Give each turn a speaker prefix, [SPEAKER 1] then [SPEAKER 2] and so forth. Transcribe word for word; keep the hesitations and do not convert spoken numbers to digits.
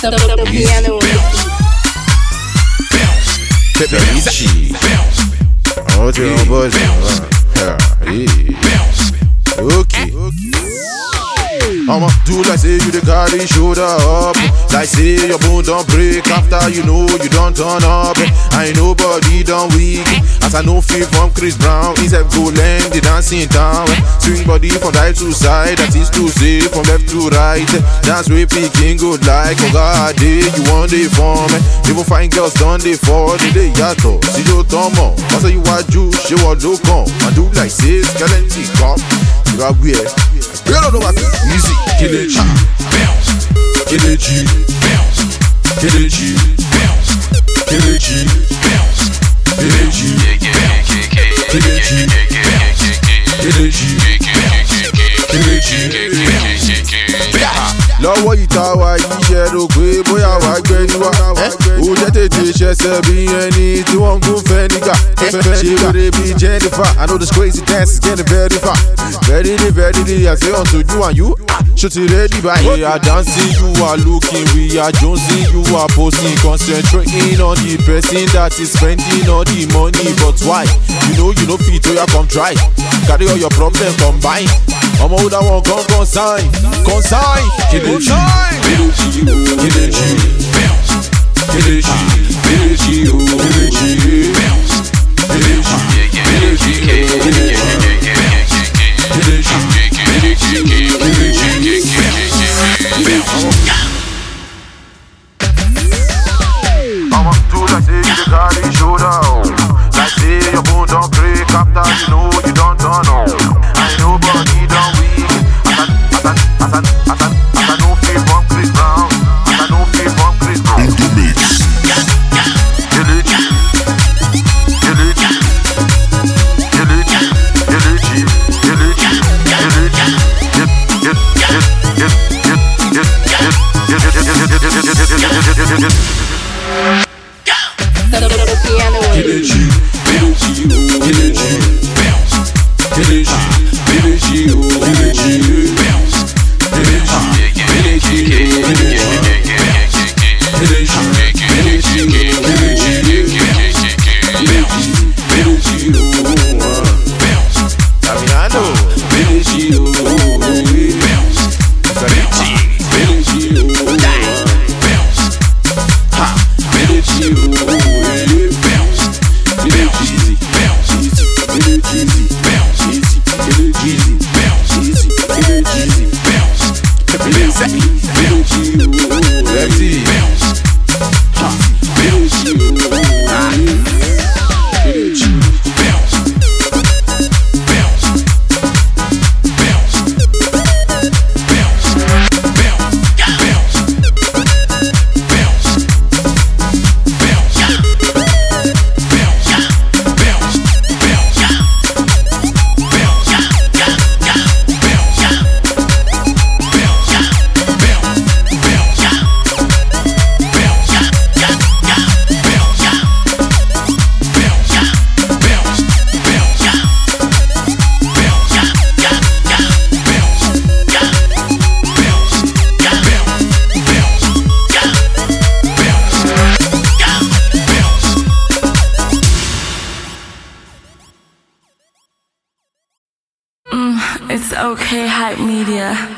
[SPEAKER 1] the, the, the piano.
[SPEAKER 2] Easy. Oh, you're on board. Okay. I'ma do like say you the carry shoulder up, like say your bone don't break after you know you don't turn up. I ain't nobody done weak, as I know feel from Chris Brown. Instead go land the dancing town, swing body from side to side, that is to say from left to right. Dance way picking good like oh God, day you want the form. Even fine girls done they fall, they they yato. See your thumb on, I say you are juice, she want look on. I do like say skeleton cop, you got weird. Easy.
[SPEAKER 3] Kill it G, bounce. Kill it G, bounce. Kill it G, bounce. Kill it G, bounce. Kill it G, kill it G, kill it G, kill it G.
[SPEAKER 2] Lọ́wọ́ ìta wa iṣẹ́ ló pé bóyá wàá gbẹ́ni wá. Ó jẹ́ tètè ṣẹ̀ṣẹ̀ bí ẹni tí wọ́n ń gún fẹ́ nígbà. Ṣé lóore bí Jennifer? I know this crazy dance is getting very far. Very day, very day, I say unto you and you. Shoot it ready by we are dancing, you are looking, we are jonesing, you are posting, concentrating on the person that is spending all the money. But why? You know you know fit, so you come try. Carry all your problems combine. I'm all that one come consign, consign.
[SPEAKER 3] Kill it G, kill it G, kill it G, bounce. Kill it G, kill it G, kill it G, bounce. Kill it G, kill it G, kill it G, kill it G, kill it G, kill it G, bounce.
[SPEAKER 2] I'ma do like say you the carry shoulder, like say your bone don't break after you know you don't turn on. I ain't nobody done weak, as I, as I, as I, as I, as I know feel from Chris Brown, as I know feel from Chris Brown.
[SPEAKER 3] In the mix.
[SPEAKER 2] Kill it, kill it, kill it, kill it, kill it, kill it, get, get, get, get, get, get, get, get, get, get,
[SPEAKER 1] The piano.
[SPEAKER 3] Kill it G, kill it G, kill it G, bounce. Kill it G, kill it G, kill it G, bounce. Kill it G, kill it G, kill it G, kill it G, kill it G, kill it G, bounce. Kill it G, bounce.
[SPEAKER 2] Caminando,
[SPEAKER 3] Kill it G, bounce. Kill it G, kill it G, bounce. Ha, kill it G, bounce. Kill it G, bounce. Kill it G, bounce. Kill it G, bounce. Kill it G, bounce. Kill it G,
[SPEAKER 2] empty,
[SPEAKER 3] bounce. Ha, kill it G, bounce. Kill it G, bounce. Bounce. Bounce. Bounce. Bounce. Bounce.
[SPEAKER 4] It's okay, Hype Media.